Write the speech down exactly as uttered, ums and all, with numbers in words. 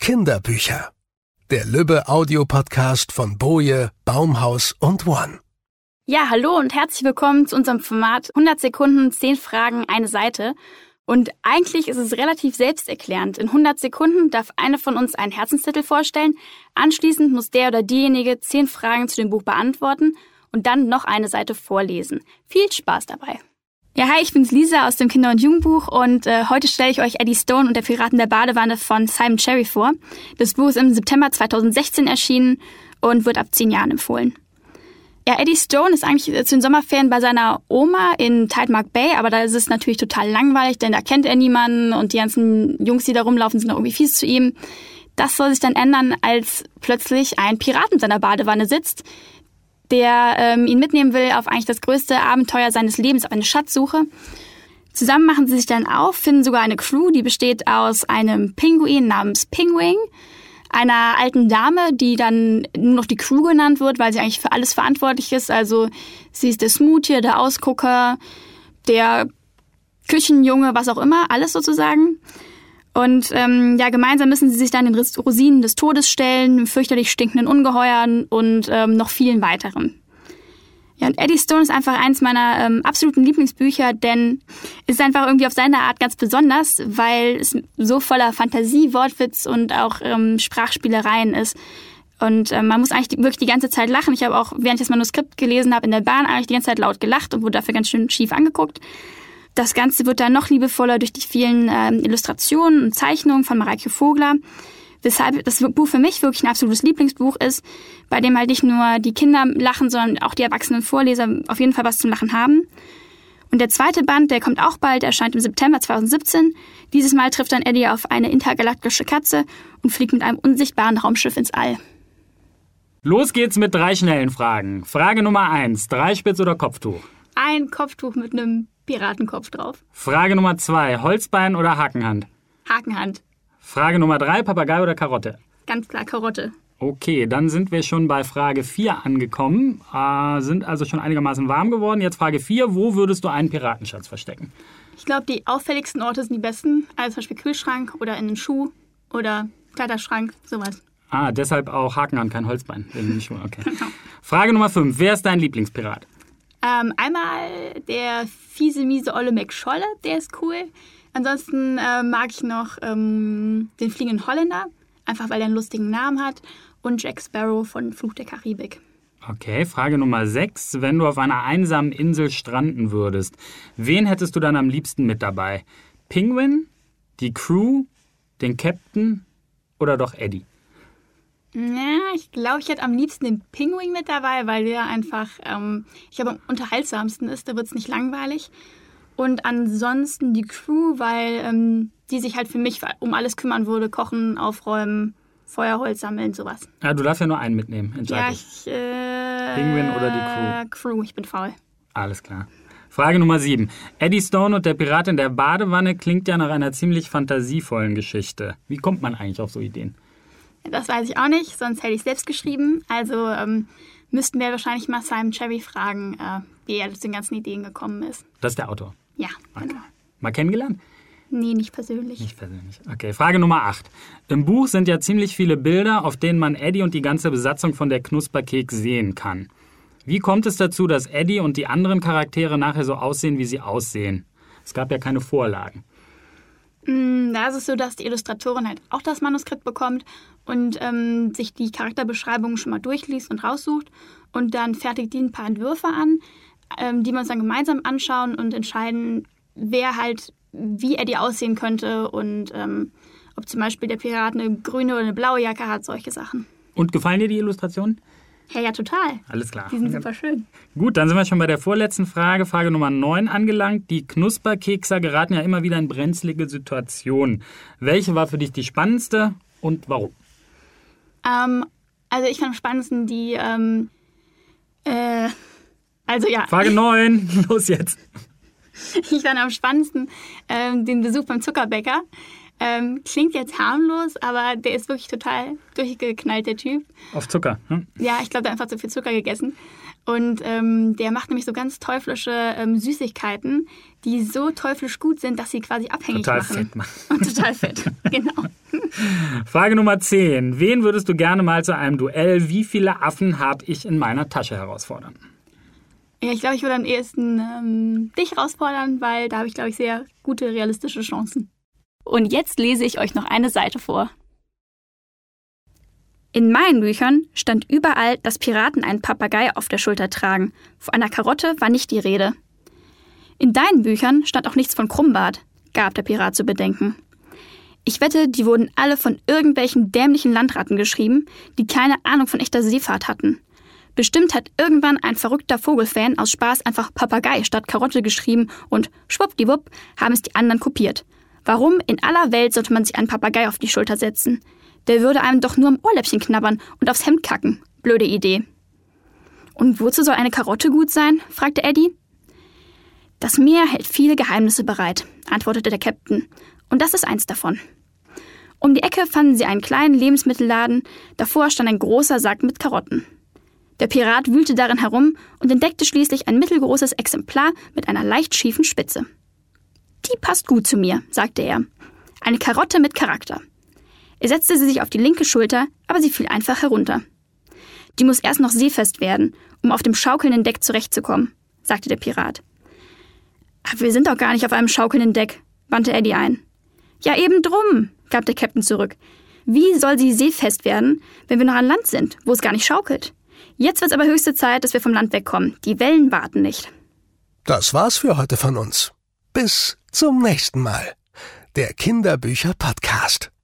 Kinderbücher. Der Lübbe-Audio-Podcast von Boje, Baumhaus und One. Ja, hallo und herzlich willkommen zu unserem Format hundert Sekunden, zehn Fragen, eine Seite. Und eigentlich ist es relativ selbsterklärend. In hundert Sekunden darf eine von uns einen Herzenstitel vorstellen. Anschließend muss der oder diejenige zehn Fragen zu dem Buch beantworten und dann noch eine Seite vorlesen. Viel Spaß dabei. Ja, hi, ich bin's Lisa aus dem Kinder- und Jugendbuch und äh, heute stelle ich euch Eddie Stone und der Piraten der Badewanne von Simon Cherry vor. Das Buch ist im September zweitausendsechzehn erschienen und wird ab zehn Jahren empfohlen. Ja, Eddie Stone ist eigentlich zu den Sommerferien bei seiner Oma in Tidemark Bay, aber da ist es natürlich total langweilig, denn da kennt er niemanden und die ganzen Jungs, die da rumlaufen, sind auch irgendwie fies zu ihm. Das soll sich dann ändern, als plötzlich ein Pirat in seiner Badewanne sitzt, der ähm, ihn mitnehmen will auf eigentlich das größte Abenteuer seines Lebens, auf eine Schatzsuche. Zusammen machen sie sich dann auf, finden sogar eine Crew, die besteht aus einem Pinguin namens Pinguin, einer alten Dame, die dann nur noch die Crew genannt wird, weil sie eigentlich für alles verantwortlich ist. Also sie ist der Smoothie, der Ausgucker, der Küchenjunge, was auch immer, alles sozusagen. Und ähm, ja, gemeinsam müssen sie sich dann den Rosinen des Todes stellen, fürchterlich stinkenden Ungeheuern und ähm, noch vielen weiteren. Ja, und Eddie Stone ist einfach eins meiner ähm, absoluten Lieblingsbücher, denn es ist einfach irgendwie auf seine Art ganz besonders, weil es so voller Fantasie, Wortwitz und auch ähm, Sprachspielereien ist. Und ähm, man muss eigentlich die, wirklich die ganze Zeit lachen. Ich habe auch, während ich das Manuskript gelesen habe, in der Bahn eigentlich die ganze Zeit laut gelacht und wurde dafür ganz schön schief angeguckt. Das Ganze wird dann noch liebevoller durch die vielen ähm, Illustrationen und Zeichnungen von Mareike Vogler, weshalb das Buch für mich wirklich ein absolutes Lieblingsbuch ist, bei dem halt nicht nur die Kinder lachen, sondern auch die erwachsenen Vorleser auf jeden Fall was zum Lachen haben. Und der zweite Band, der kommt auch bald, erscheint im September zweitausendsiebzehn. Dieses Mal trifft dann Eddie auf eine intergalaktische Katze und fliegt mit einem unsichtbaren Raumschiff ins All. Los geht's mit drei schnellen Fragen. Frage Nummer eins, Dreispitz oder Kopftuch? Ein Kopftuch mit einem Piratenkopf drauf. Frage Nummer zwei, Holzbein oder Hakenhand? Hakenhand. Frage Nummer drei, Papagei oder Karotte? Ganz klar, Karotte. Okay, dann sind wir schon bei Frage vier angekommen, äh, sind also schon einigermaßen warm geworden. Jetzt Frage vier, wo würdest du einen Piratenschatz verstecken? Ich glaube, die auffälligsten Orte sind die besten, also zum Beispiel Kühlschrank oder in den Schuh oder Kleiderschrank, sowas. Ah, deshalb auch Hakenhand, kein Holzbein. Wegen den Schuhen, okay. Genau. Frage Nummer fünf, wer ist dein Lieblingspirat? Ähm, einmal der fiese, miese Olle McScholle, der ist cool. Ansonsten äh, mag ich noch ähm, den fliegenden Holländer, einfach weil er einen lustigen Namen hat. Und Jack Sparrow von Fluch der Karibik. Okay, Frage Nummer sechs. Wenn du auf einer einsamen Insel stranden würdest, wen hättest du dann am liebsten mit dabei? Penguin, die Crew, den Captain oder doch Eddie? Ja, ich glaube, ich hätte am liebsten den Pinguin mit dabei, weil der einfach, ähm, ich glaube, am unterhaltsamsten ist. Da wird es nicht langweilig. Und ansonsten die Crew, weil ähm, die sich halt für mich um alles kümmern würde. Kochen, aufräumen, Feuerholz sammeln, sowas. Ja, du darfst ja nur einen mitnehmen. Entscheide. Ja, ich, äh, Penguin oder die Crew? Crew, ich bin faul. Alles klar. Frage Nummer sieben. Eddie Stone und der Pirat in der Badewanne klingt ja nach einer ziemlich fantasievollen Geschichte. Wie kommt man eigentlich auf so Ideen? Das weiß ich auch nicht, sonst hätte ich es selbst geschrieben. Also ähm, müssten wir wahrscheinlich mal Simon Cherry fragen, äh, wie er zu den ganzen Ideen gekommen ist. Das ist der Autor? Ja, okay. genau. Mal kennengelernt? Nee, nicht persönlich. Nicht persönlich. Okay, Frage Nummer acht. Im Buch sind ja ziemlich viele Bilder, auf denen man Eddie und die ganze Besatzung von der Knusperkeks sehen kann. Wie kommt es dazu, dass Eddie und die anderen Charaktere nachher so aussehen, wie sie aussehen? Es gab ja keine Vorlagen. Da ist es so, dass die Illustratorin halt auch das Manuskript bekommt und ähm, sich die Charakterbeschreibungen schon mal durchliest und raussucht. Und dann fertigt die ein paar Entwürfe an, ähm, die wir uns dann gemeinsam anschauen und entscheiden, wer halt wie Eddie aussehen könnte und ähm, ob zum Beispiel der Pirat eine grüne oder eine blaue Jacke hat, solche Sachen. Und gefallen dir die Illustrationen? Ja, ja, total. Alles klar. Die sind super schön. Gut, dann sind wir schon bei der vorletzten Frage, Frage Nummer neun angelangt. Die Knusperkekser geraten ja immer wieder in brenzlige Situationen. Welche war für dich die spannendste und warum? Ähm, also ich fand am spannendsten die, ähm, äh, also ja. Frage neun, los jetzt. Ich fand am spannendsten ähm, den Besuch beim Zuckerbäcker. Ähm, klingt jetzt harmlos, aber der ist wirklich total durchgeknallt, der Typ. Auf Zucker, hm? Ja, ich glaube, der hat einfach zu viel Zucker gegessen. Und ähm, der macht nämlich so ganz teuflische ähm, Süßigkeiten, die so teuflisch gut sind, dass sie quasi abhängig total machen. Fett machen. Und total fett, genau. Frage Nummer zehn. Wen würdest du gerne mal zu einem Duell "Wie viele Affen habe ich in meiner Tasche" herausfordern? Ja, ich glaube, ich würde am ehesten ähm, dich herausfordern, weil da habe ich, glaube ich, sehr gute realistische Chancen. Und jetzt lese ich euch noch eine Seite vor. In meinen Büchern stand überall, dass Piraten einen Papagei auf der Schulter tragen. Von einer Karotte war nicht die Rede. In deinen Büchern stand auch nichts von Krummbart, gab der Pirat zu bedenken. Ich wette, die wurden alle von irgendwelchen dämlichen Landratten geschrieben, die keine Ahnung von echter Seefahrt hatten. Bestimmt hat irgendwann ein verrückter Vogelfan aus Spaß einfach Papagei statt Karotte geschrieben und schwuppdiwupp haben es die anderen kopiert. Warum in aller Welt sollte man sich einen Papagei auf die Schulter setzen? Der würde einem doch nur am Ohrläppchen knabbern und aufs Hemd kacken. Blöde Idee. Und wozu soll eine Karotte gut sein? Fragte Eddie. Das Meer hält viele Geheimnisse bereit, antwortete der Captain. Und das ist eins davon. Um die Ecke fanden sie einen kleinen Lebensmittelladen. Davor stand ein großer Sack mit Karotten. Der Pirat wühlte darin herum und entdeckte schließlich ein mittelgroßes Exemplar mit einer leicht schiefen Spitze. Die passt gut zu mir, sagte er. Eine Karotte mit Charakter. Er setzte sie sich auf die linke Schulter, aber sie fiel einfach herunter. Die muss erst noch seefest werden, um auf dem schaukelnden Deck zurechtzukommen, sagte der Pirat. Aber wir sind doch gar nicht auf einem schaukelnden Deck, wandte Eddie ein. Ja, eben drum, gab der Captain zurück. Wie soll sie seefest werden, wenn wir noch an Land sind, wo es gar nicht schaukelt? Jetzt wird's aber höchste Zeit, dass wir vom Land wegkommen. Die Wellen warten nicht. Das war's für heute von uns. Bis zum nächsten Mal. Der Kinderbücher-Podcast.